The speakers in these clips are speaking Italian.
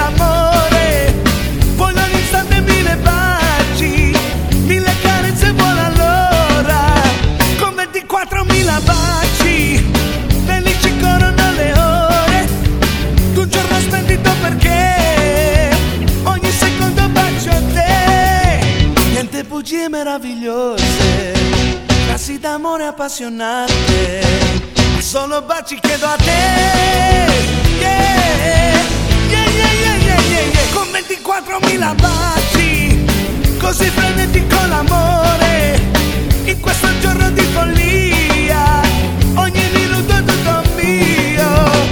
l'amore. Voglio all'istante 1000 baci, 1000 carezze, buona all'ora. Con 24.000 baci, felici corrono le ore. Un giorno splendido perché ogni secondo bacio a te. Niente bugie meravigliose, frasi d'amore appassionate, ma solo baci chiedo a te. Yeah, yeah, yeah, yeah, yeah, yeah, yeah. Con 24.000 baci, così prenditi con l'amore. In questo giorno di follia, ogni minuto è tutto mio.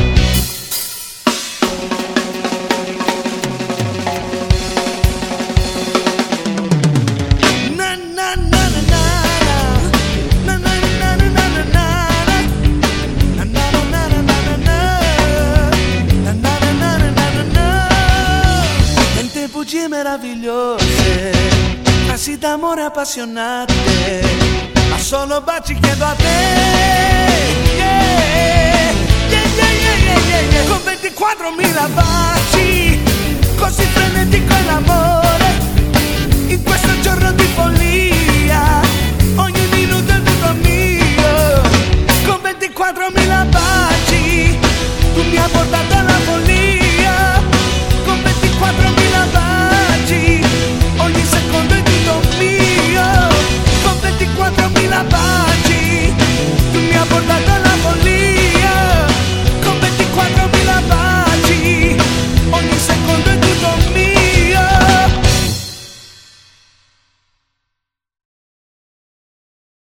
Bugie meravigliose, frasi d'amore appassionate, ma solo baci chiedo a te. Yeah, yeah, yeah, yeah, yeah, yeah. Con 24.000 baci, così frenetico è l'amore. In questo giorno di follia, ogni minuto è tutto mio. Con 24.000 baci, tu mi hai portato